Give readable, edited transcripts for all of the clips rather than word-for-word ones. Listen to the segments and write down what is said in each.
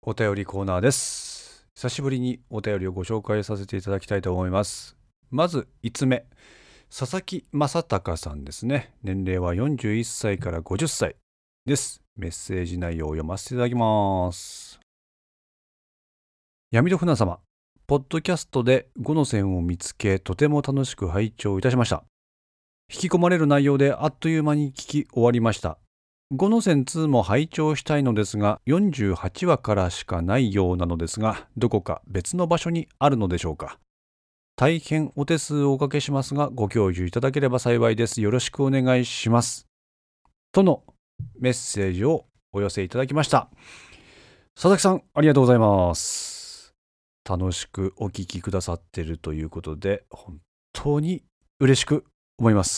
お便りコーナーです。久しぶりにお便りをご紹介させていただきたいと思います。まず5つ目、佐々木正隆さんですね。年齢は41歳から50歳です。メッセージ内容を読ませていただきます。闇戸船様、ポッドキャストで5の線を見つけ、とても楽しく拝聴いたしました。引き込まれる内容であっという間に聞き終わりました。5の線2も拝聴したいのですが、48話からしかないようなのですが、どこか別の場所にあるのでしょうか。大変お手数をおかけしますが、ご教授いただければ幸いです。よろしくお願いします。とのメッセージをお寄せいただきました。佐々木さん、ありがとうございます。楽しくお聞きくださっているということで、本当に嬉しく思います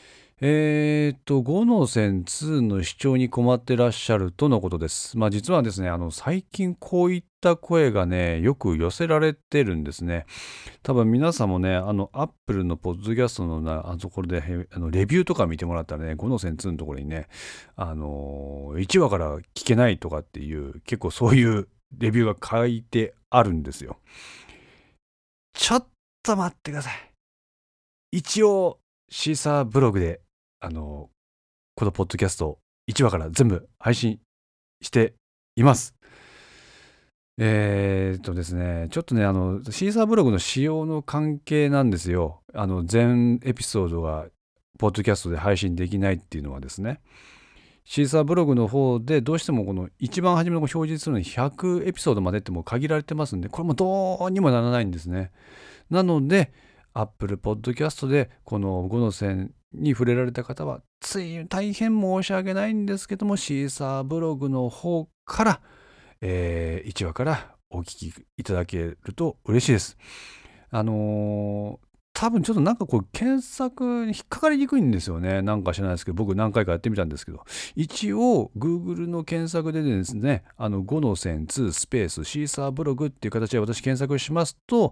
。5の線2の視聴に困ってらっしゃるとのことです。実はですね、最近こういった声がね、よく寄せられてるんですね。多分皆さんもね、Apple のポッドキャストのところで、レビューとか見てもらったらね、5の線2のところにね、1話から聞けないとかっていう、結構そういうレビューが書いてあるんですよ。ちょっと待ってください。一応、シーサーブログで、このポッドキャスト1話から全部配信しています。ですね、ちょっとね、シーサーブログの仕様の関係なんですよ。全エピソードがポッドキャストで配信できないっていうのはですね、シーサーブログの方でどうしてもこの一番初めの表示するのに100エピソードまでってもう限られてますんで、これもどうにもならないんですね。なので、Apple Podcast でこの5の線に触れられた方は、大変申し訳ないんですけども、シーサーブログの方から、1話からお聞きいただけると嬉しいです。多分ちょっとなんかこう検索に引っかかりにくいんですよね。なんか知らないですけど、僕何回かやってみたんですけど、一応 Google の検索でですね、5の線2スペースシーサーブログっていう形で私検索しますと、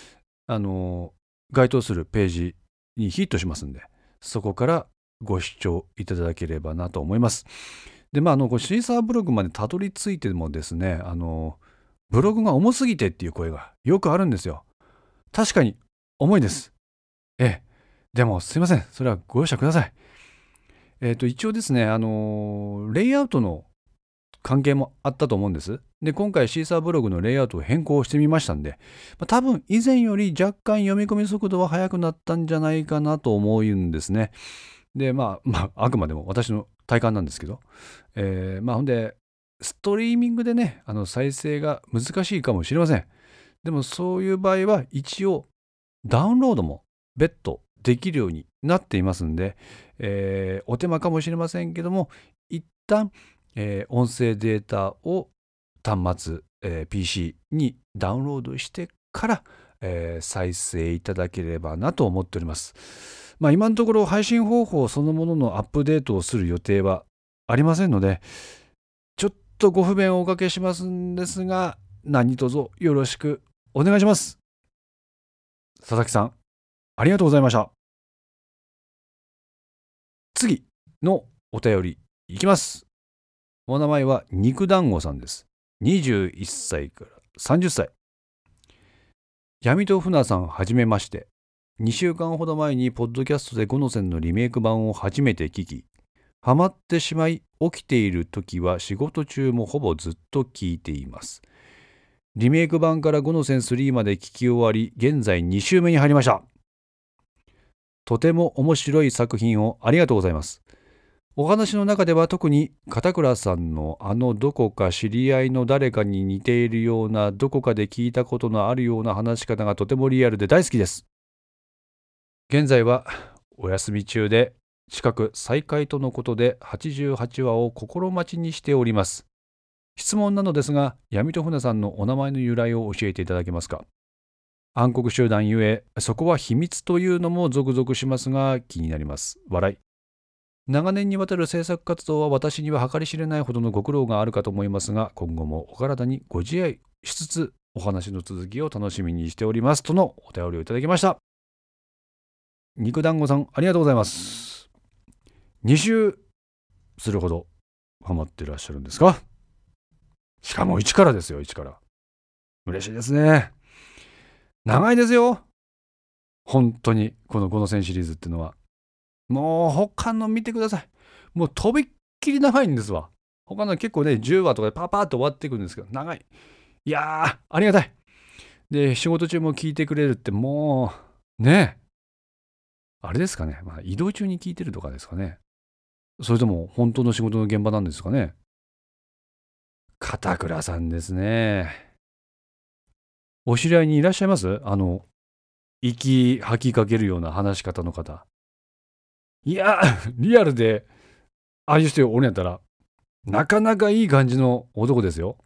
該当するページにヒットしますんで、そこからご視聴いただければなと思います。で、シーサーブログまでたどり着いてもですね、ブログが重すぎてっていう声がよくあるんですよ。確かに重いです。でもすいません。それはご容赦ください。一応ですね、レイアウトの関係もあったと思うんです。で、今回シーサーブログのレイアウトを変更してみましたんで、多分以前より若干読み込み速度は速くなったんじゃないかなと思うんですね。で、あくまでも私の体感なんですけど、ほんで、ストリーミングでね、再生が難しいかもしれません。でもそういう場合は一応ダウンロードも別途できるようになっていますんで、お手間かもしれませんけども、一旦、音声データを端末、PC にダウンロードしてから、再生いただければなと思っております。今のところ配信方法そのもののアップデートをする予定はありませんので、ちょっとご不便をおかけしますんですが、何卒よろしくお願いします。佐々木さん、ありがとうございました。次のお便りいきます。お名前は肉団子さんです。21歳から30歳。闇と船さんはじめまして。2週間ほど前にポッドキャストで5の線のリメイク版を初めて聞き、ハマってしまい、起きている時は仕事中もほぼずっと聞いています。リメイク版から5の線3まで聞き終わり、現在2週目に入りました。とても面白い作品をありがとうございます。お話の中では特に片倉さんのどこか知り合いの誰かに似ているような、どこかで聞いたことのあるような話し方がとてもリアルで大好きです。現在はお休み中で、近く再開とのことで88話を心待ちにしております。質問なのですが、闇と船さんのお名前の由来を教えていただけますか。暗黒集団ゆえ、そこは秘密というのもゾクゾクしますが気になります。笑い。長年にわたる制作活動は私には計り知れないほどのご苦労があるかと思いますが、今後もお体にご自愛しつつ、お話の続きを楽しみにしておりますとのお便りをいただきました。肉団子さん、ありがとうございます。2週するほどハマってらっしゃるんですか。 しかも1からですよ、1から。嬉しいですね。長いですよ。本当に、この5の線シリーズっていうのは。もう他の見てください。もうとびっきり長いんですわ。他の結構ね、10話とかでパパーっと終わっていくんですけど、長い。いやー、ありがたい。で、仕事中も聞いてくれるってもう、ね、あれですかね。まあ、移動中に聞いてるとかですかね。それとも本当の仕事の現場なんですかね。片倉さんですね。お知り合いにいらっしゃいます？息吐きかけるような話し方の方。いや、リアルで、ああいう人おるんやったら、なかなかいい感じの男ですよ。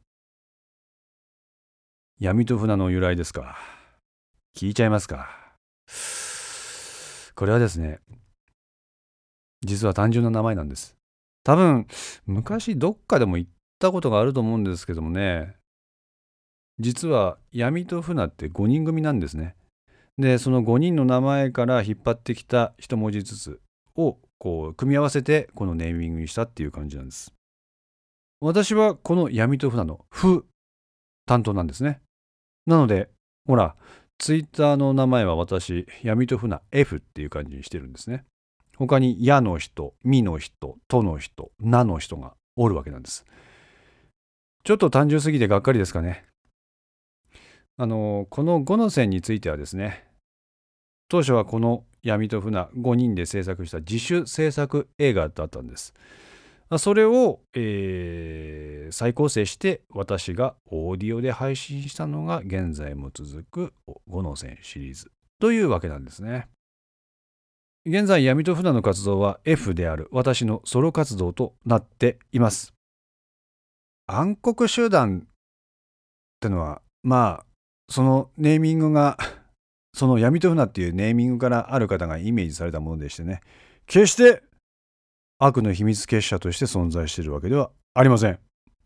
闇と船の由来ですか。聞いちゃいますか。これはですね、実は単純な名前なんです。多分、昔どっかでも言ったことがあると思うんですけどもね、実は闇と船って5人組なんですね。で、その5人の名前から引っ張ってきた一文字ずつをこう組み合わせてこのネーミングにしたっていう感じなんです。私はこの闇と船の「ふ」担当なんですね。なので、ほら、ツイッターの名前は私、闇と船 F っていう感じにしてるんですね。他にやの人、みの人、との人、なの人がおるわけなんです。ちょっと単純すぎてがっかりですかね。この5の線についてはですね、当初はこの闇と船5人で制作した自主制作映画だったんです。それを、再構成して私がオーディオで配信したのが現在も続く5の線シリーズというわけなんですね。現在闇と船の活動は F である私のソロ活動となっています。暗黒集団ってのはまあそのネーミングがその闇と船っていうネーミングからある方がイメージされたものでしてね、決して悪の秘密結社として存在しているわけではありません。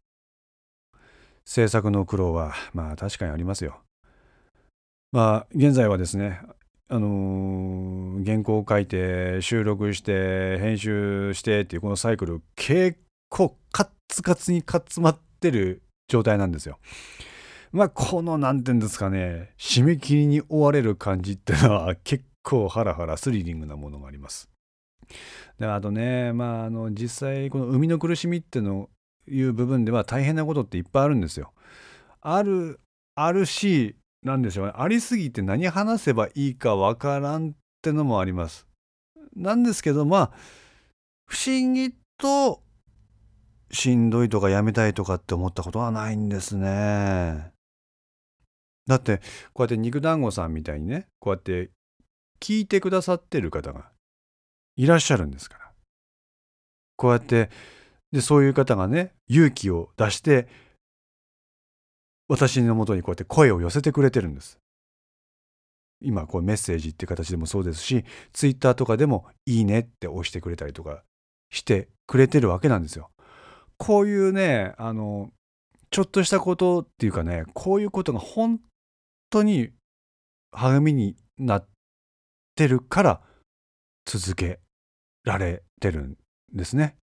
制作の苦労はまあ確かにありますよ。まあ現在はですね、原稿を書いて収録して編集してっていうこのサイクル結構カッツカツにかつまってる状態なんですよ。まあこの何て言うんですかね、締め切りに追われる感じっていうのは結構ハラハラスリリングなものがあります。であとね、まあ実際この生みの苦しみってのいう部分では大変なことっていっぱいあるんですよ。あるし、なんでしょうね、ありすぎて何話せばいいかわからんってのもあります。なんですけど、まあ不思議としんどいとかやめたいとかって思ったことはないんですね。だってこうやって肉団子さんみたいにね、こうやって聞いてくださってる方がいらっしゃるんですから。こうやってでそういう方がね、勇気を出して私のもとにこうやって声を寄せてくれてるんです。今こうメッセージって形でもそうですし、ツイッターとかでもいいねって押してくれたりとかしてくれてるわけなんですよ。こういうね、ちょっとしたことっていうかね、こういうことが本当に励みになってるから続けられてるんですね。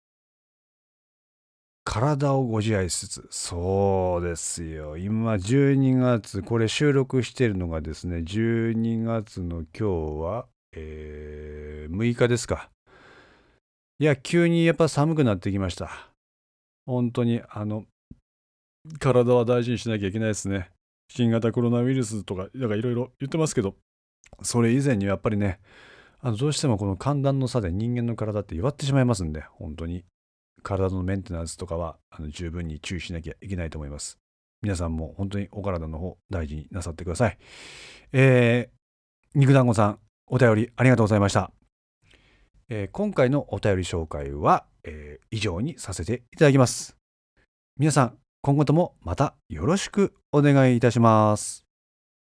体をご自愛しつつ、そうですよ。今12月、これ収録しているのがですね、12月の今日は、6日ですか。いや、急にやっぱ寒くなってきました。本当に、体は大事にしなきゃいけないですね。新型コロナウイルスとか、いろいろ言ってますけど、それ以前にやっぱりね、どうしてもこの寒暖の差で人間の体って弱ってしまいますんで、本当に。体のメンテナンスとかは十分に注意しなきゃいけないと思います。皆さんも本当にお体の方大事になさってください。肉団子さん、お便りありがとうございました。今回のお便り紹介は、以上にさせていただきます。皆さん、今後ともまたよろしくお願いいたします。